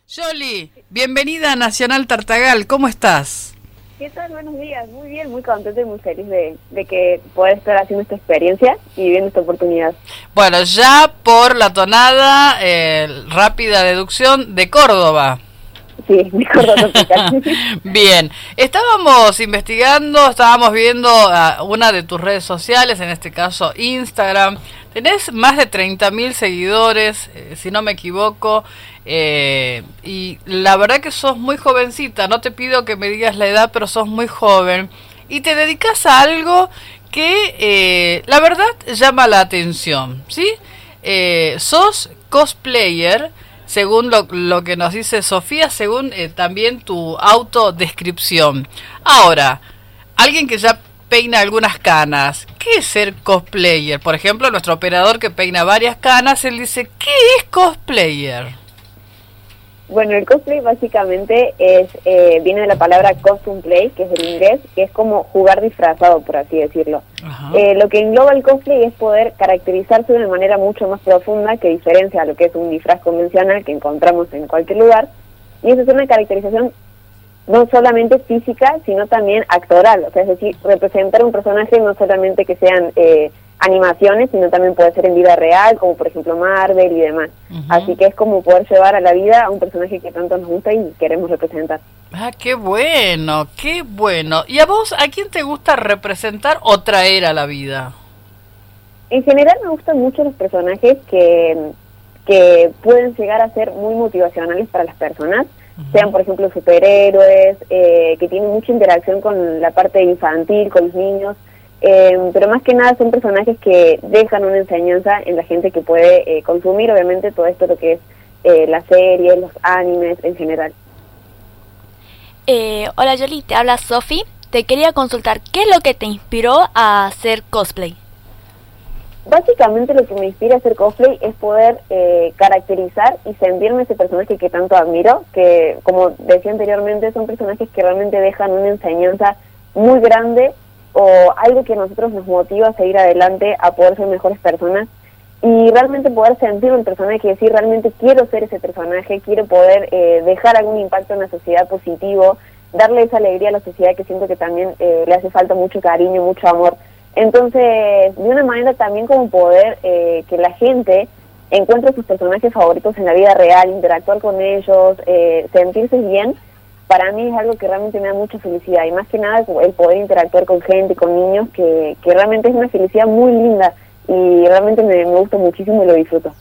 Yoli, bienvenida a Nacional Tartagal, ¿cómo estás? ¿Qué tal? Buenos días, muy bien, muy contenta y muy feliz de que poder estar haciendo esta experiencia y viviendo esta oportunidad. Bueno, ya por la tonada, rápida deducción de Córdoba. Sí, de Córdoba tropical. Bien, estábamos viendo una de tus redes sociales, en este caso Instagram. Tenés más de 30.000 seguidores, si no me equivoco, y la verdad que sos muy jovencita. No te pido que me digas la edad, pero sos muy joven y te dedicas a algo que la verdad llama la atención, ¿sí? Sos cosplayer, según lo que nos dice Sofía, según también tu autodescripción. Ahora, alguien que ya peina algunas canas, ¿qué es ser cosplayer? Por ejemplo, nuestro operador que peina varias canas, él dice, ¿qué es cosplayer? Bueno, el cosplay básicamente viene de la palabra costume play, que es del inglés, que es como jugar disfrazado, por así decirlo. Lo que engloba el cosplay es poder caracterizarse de una manera mucho más profunda que diferencia a lo que es un disfraz convencional que encontramos en cualquier lugar, y eso es una caracterización no solamente física, sino también actoral, o sea, es decir, representar un personaje no solamente que sean animaciones, sino también puede ser en vida real, como por ejemplo Marvel y demás. Así que es como poder llevar a la vida a un personaje que tanto nos gusta y queremos representar. Ah, qué bueno, qué bueno. ¿Y a vos, a quién te gusta representar o traer a la vida? En general me gustan mucho los personajes que pueden llegar a ser muy motivacionales para las personas, sean por ejemplo superhéroes, que tienen mucha interacción con la parte infantil, con los niños, pero más que nada son personajes que dejan una enseñanza en la gente que puede consumir, obviamente, todo esto lo que es las series, los animes en general. Hola Yoli, te habla Sofi. Te quería consultar, ¿qué es lo que te inspiró a hacer cosplay? Básicamente lo que me inspira a hacer cosplay es poder caracterizar y sentirme ese personaje que tanto admiro, que como decía anteriormente son personajes que realmente dejan una enseñanza muy grande o algo que a nosotros nos motiva a seguir adelante, a poder ser mejores personas y realmente poder sentir un personaje y decir realmente quiero ser ese personaje, quiero poder dejar algún impacto en la sociedad positivo, darle esa alegría a la sociedad que siento que también le hace falta mucho cariño, mucho amor. Entonces, de una manera también como poder que la gente encuentre sus personajes favoritos en la vida real, interactuar con ellos, sentirse bien, para mí es algo que realmente me da mucha felicidad. Y más que nada el poder interactuar con gente, con niños, que realmente es una felicidad muy linda y realmente me gusta muchísimo y lo disfruto.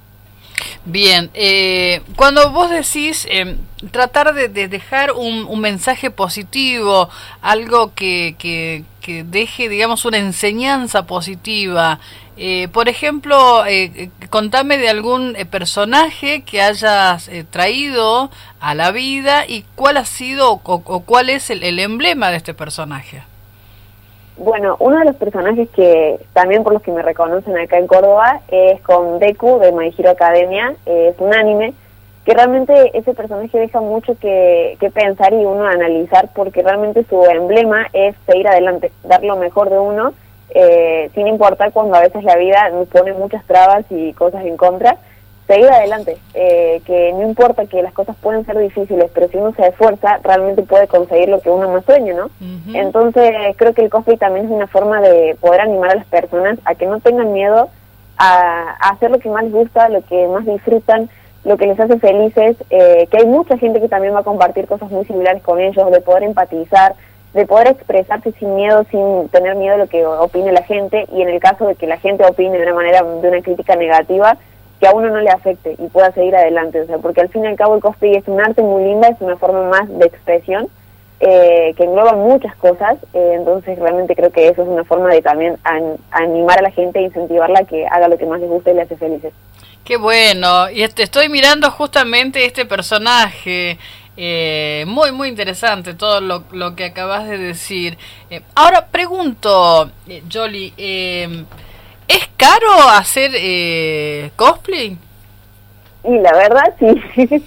Bien, cuando vos decís tratar de dejar un mensaje positivo, algo que deje, digamos, una enseñanza positiva, por ejemplo, contame de algún personaje que hayas traído a la vida y cuál ha sido o cuál es el emblema de este personaje. Bueno, uno de los personajes que también por los que me reconocen acá en Córdoba es con Deku de My Hero Academia. Es un anime que realmente ese personaje deja mucho que pensar y uno analizar, porque realmente su emblema es seguir adelante, dar lo mejor de uno, sin importar cuando a veces la vida nos pone muchas trabas y cosas en contra, seguir adelante, que no importa que las cosas pueden ser difíciles, pero si uno se esfuerza, realmente puede conseguir lo que uno más sueña, ¿no? Entonces, creo que el cosplay también es una forma de poder animar a las personas a que no tengan miedo a hacer lo que más les gusta, lo que más disfrutan, lo que les hace felices, que hay mucha gente que también va a compartir cosas muy similares con ellos, de poder empatizar, de poder expresarse sin miedo, sin tener miedo a lo que opine la gente, y en el caso de que la gente opine de una manera, de una crítica negativa, que a uno no le afecte y pueda seguir adelante, o sea, porque al fin y al cabo el cosplay es un arte muy linda, es una forma más de expresión que engloba muchas cosas, entonces realmente creo que eso es una forma de también animar a la gente e incentivarla a que haga lo que más les gusta y le hace felices. Qué bueno, y estoy mirando justamente este personaje, muy muy interesante todo lo que acabas de decir. Ahora pregunto, Yoli, ¿es caro hacer cosplay? Y la verdad sí,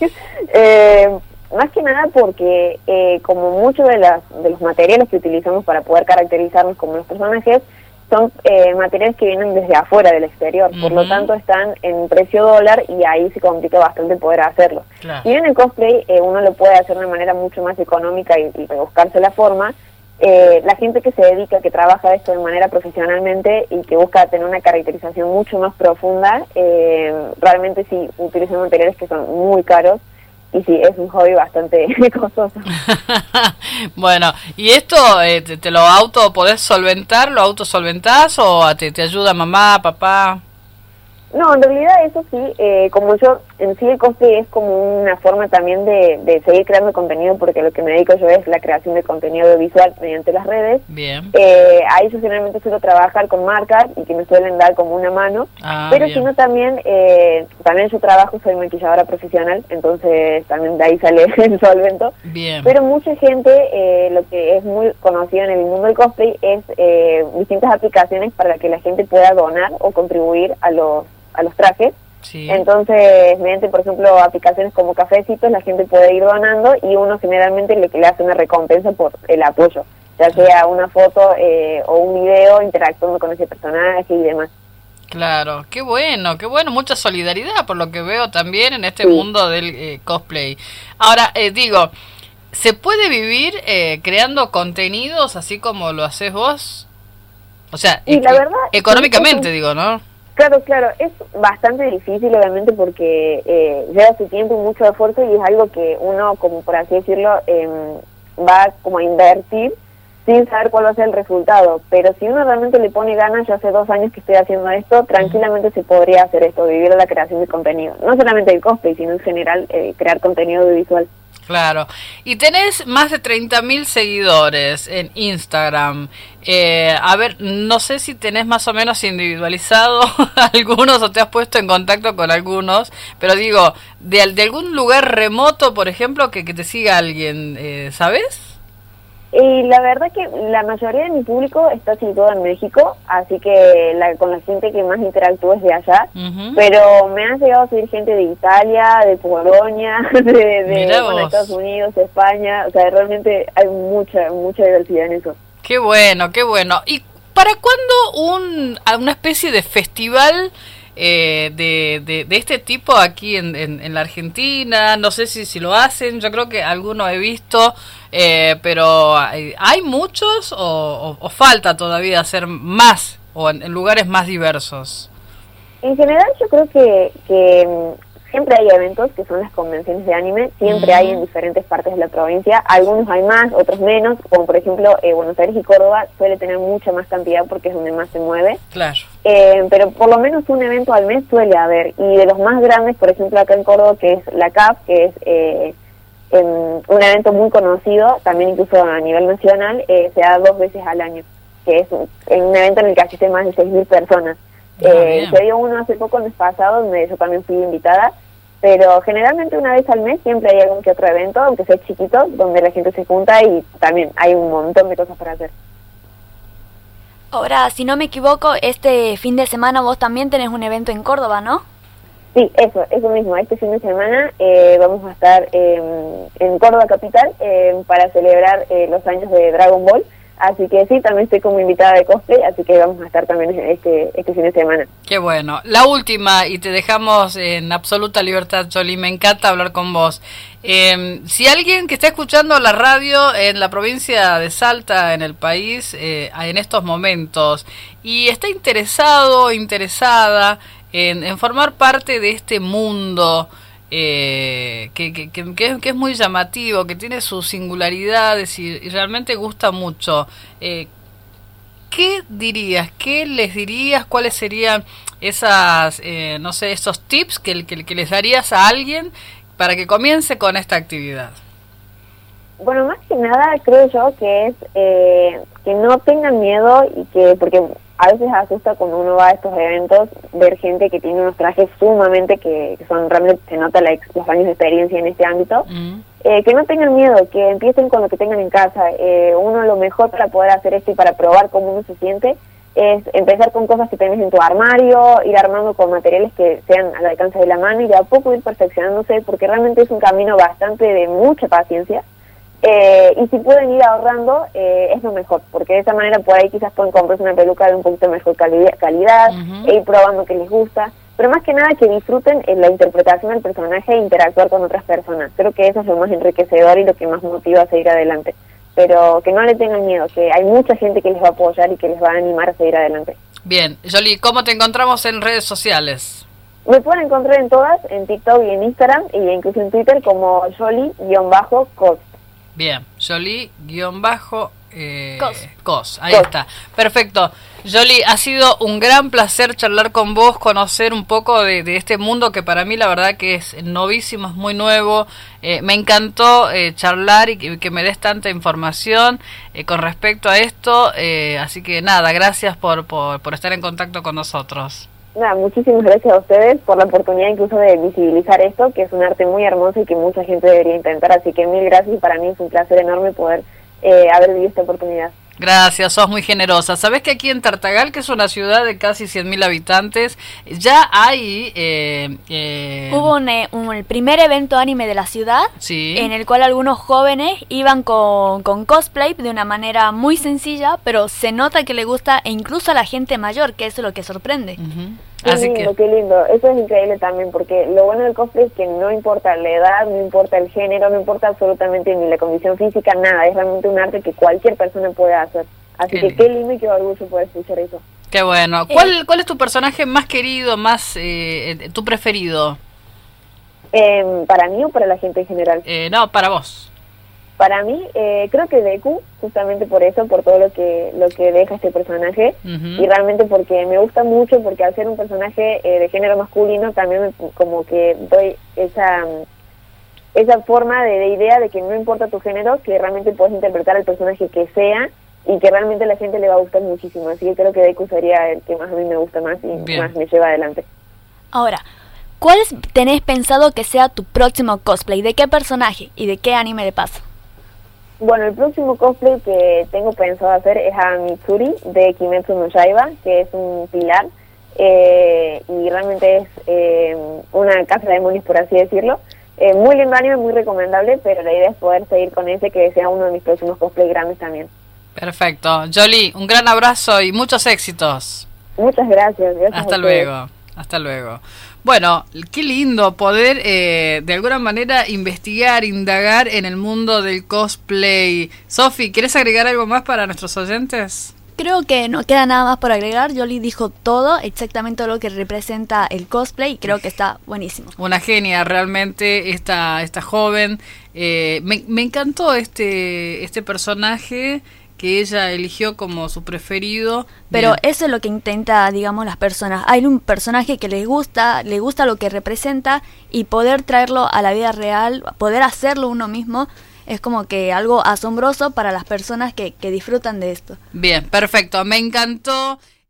más que nada porque como muchos de los materiales que utilizamos para poder caracterizarnos como los personajes son materiales que vienen desde afuera del exterior, por lo tanto están en precio dólar y ahí se complica bastante poder hacerlo. Claro. Si bien el cosplay uno lo puede hacer de una manera mucho más económica y rebuscarse la forma, la gente que se dedica, que trabaja esto de manera profesionalmente y que busca tener una caracterización mucho más profunda, realmente sí utilizan materiales que son muy caros. Y sí, es un hobby bastante costoso. Bueno, ¿y esto te lo podés solventar, lo autosolventás o te ayuda mamá, papá? No, en realidad eso sí, como yo, en sí el cosplay es como una forma también de seguir creando contenido, porque lo que me dedico yo es la creación de contenido audiovisual mediante las redes. Bien. Ahí yo generalmente suelo trabajar con marcas y que me suelen dar como una mano, pero bien. si no también yo trabajo, soy maquilladora profesional, entonces también de ahí sale el solvento. Bien. Pero mucha gente, lo que es muy conocido en el mundo del cosplay es distintas aplicaciones para que la gente pueda donar o contribuir a los trajes. Sí. Entonces, mediante, por ejemplo, aplicaciones como Cafecitos, la gente puede ir donando y uno generalmente le hace una recompensa por el apoyo, ya sea una foto o un video interactuando con ese personaje y demás. Claro, qué bueno, mucha solidaridad por lo que veo también en este mundo del cosplay. Ahora, digo, ¿se puede vivir creando contenidos así como lo haces vos? O sea, y la verdad, económicamente digo, ¿no? Claro, es bastante difícil obviamente porque lleva su tiempo y mucho esfuerzo y es algo que uno, como por así decirlo, va como a invertir sin saber cuál va a ser el resultado, pero si uno realmente le pone ganas, yo hace 2 años que estoy haciendo esto, tranquilamente se podría hacer esto, vivir de la creación de contenido, no solamente el cosplay, sino en general crear contenido audiovisual. Claro, y tenés más de 30.000 seguidores en Instagram. A ver, no sé si tenés más o menos individualizado algunos o te has puesto en contacto con algunos, pero digo, de algún lugar remoto, por ejemplo, que te siga alguien, ¿sabes? Y la verdad que la mayoría de mi público está situado en México, así que con la gente que más interactúo es de allá, pero me han llegado a seguir gente de Italia, de Polonia, de Estados Unidos, de España, o sea, realmente hay mucha diversidad en eso. Qué bueno. ¿Y para cuándo una especie de festival de este tipo aquí en la Argentina? No sé si lo hacen, yo creo que algunos he visto, pero ¿hay muchos o falta todavía hacer más o en lugares más diversos? En general yo creo que siempre hay eventos que son las convenciones de anime, siempre hay en diferentes partes de la provincia, algunos hay más, otros menos, como por ejemplo Buenos Aires y Córdoba suele tener mucha más cantidad porque es donde más se mueve. Claro. Pero por lo menos un evento al mes suele haber, y de los más grandes, por ejemplo acá en Córdoba, que es la CAF, que es un evento muy conocido, también incluso a nivel nacional, se da 2 veces al año, que es un evento en el que asisten más de 6.000 personas. Se dio uno hace poco, el mes pasado, donde yo también fui invitada, pero generalmente una vez al mes siempre hay algún que otro evento, aunque sea chiquito, donde la gente se junta y también hay un montón de cosas para hacer. Ahora, si no me equivoco, este fin de semana vos también tenés un evento en Córdoba, ¿no? Sí, eso mismo. Este fin de semana vamos a estar en Córdoba Capital para celebrar los años de Dragon Ball. Así que sí, también estoy como invitada de cosplay, así que vamos a estar también este fin de semana. Qué bueno. La última, y te dejamos en absoluta libertad, Choli, me encanta hablar con vos. Si alguien que está escuchando la radio en la provincia de Salta, en el país, en estos momentos, y está interesada en formar parte de este mundo, que es muy llamativo, que tiene sus singularidades y realmente gusta mucho. ¿Qué dirías? ¿Qué les dirías? ¿Cuáles serían esas, esos tips que les darías a alguien para que comience con esta actividad? Bueno, más que nada creo yo que es que no tengan miedo y porque a veces asusta cuando uno va a estos eventos ver gente que tiene unos trajes sumamente que son realmente, se nota los años de experiencia en este ámbito. Que no tengan miedo, que empiecen con lo que tengan en casa. Uno lo mejor para poder hacer esto y para probar cómo uno se siente es empezar con cosas que tenés en tu armario, ir armando con materiales que sean al alcance de la mano y de a poco ir perfeccionándose, porque realmente es un camino bastante de mucha paciencia. Y si pueden ir ahorrando, es lo mejor, porque de esa manera por ahí quizás pueden comprarse una peluca de un poquito mejor calidad e ir probando que les gusta, pero más que nada que disfruten en la interpretación del personaje e interactuar con otras personas. Creo que eso es lo más enriquecedor y lo que más motiva a seguir adelante, pero que no le tengan miedo, que hay mucha gente que les va a apoyar y que les va a animar a seguir adelante. Bien, Jolie, ¿cómo te encontramos en redes sociales? Me pueden encontrar en todas, en TikTok y en Instagram, y incluso en Twitter como Jolie-Cos. Bien, Jolie-Cos. Ahí Cos. está. Perfecto. Jolie, ha sido un gran placer charlar con vos, conocer un poco de este mundo que para mí la verdad que es novísimo, es muy nuevo. Me encantó charlar y que me des tanta información con respecto a esto. Así que nada, gracias por estar en contacto con nosotros. Nada, muchísimas gracias a ustedes por la oportunidad incluso de visibilizar esto, que es un arte muy hermoso y que mucha gente debería intentar, así que mil gracias y para mí es un placer enorme poder haber vivido esta oportunidad. Gracias, sos muy generosa. ¿Sabés que aquí en Tartagal, que es una ciudad de casi 100.000 habitantes, ya hay... Hubo el primer evento anime de la ciudad, sí, en el cual algunos jóvenes iban con cosplay de una manera muy sencilla, pero se nota que le gusta e incluso a la gente mayor, que eso es lo que sorprende. Así Qué lindo, eso es increíble también, porque lo bueno del cosplay es que no importa la edad, no importa el género, no importa absolutamente ni la condición física, nada, es realmente un arte que cualquier persona puede hacer. Así que qué lindo y qué orgullo poder escuchar eso. Qué bueno. ¿Cuál es tu personaje más querido, más tu preferido? ¿Para mí o para la gente en general? No, para vos. Para mí, creo que Deku, justamente por eso, por todo lo que deja este personaje, y realmente porque me gusta mucho, porque al ser un personaje de género masculino, también como que doy esa forma de idea de que no importa tu género, que realmente puedes interpretar al personaje que sea, y que realmente a la gente le va a gustar muchísimo. Así que creo que Deku sería el que más a mí me gusta más y Bien, más me lleva adelante. Ahora, ¿cuál tenés pensado que sea tu próximo cosplay? ¿De qué personaje y de qué anime de paso? Bueno, el próximo cosplay que tengo pensado hacer es a Mitsuri de Kimetsu no Yaiba, que es un pilar, y realmente es una casa de demonios, por así decirlo. Muy lindo anime, muy recomendable, pero la idea es poder seguir con ese, que sea uno de mis próximos cosplays grandes también. Perfecto. Jolie, un gran abrazo y muchos éxitos. Muchas gracias. Hasta luego. Hasta luego. Bueno, qué lindo poder de alguna manera investigar, indagar en el mundo del cosplay. Sofi, ¿quieres agregar algo más para nuestros oyentes? Creo que no queda nada más por agregar. Jolie dijo todo, exactamente lo que representa el cosplay, y creo que está buenísimo. Una genia realmente esta joven. Me encantó este personaje que ella eligió como su preferido. Pero Bien. eso es lo que intenta, digamos, las personas. Hay un personaje que le gusta lo que representa, y poder traerlo a la vida real, poder hacerlo uno mismo, es como que algo asombroso para las personas que disfrutan de esto. Bien, perfecto, me encantó.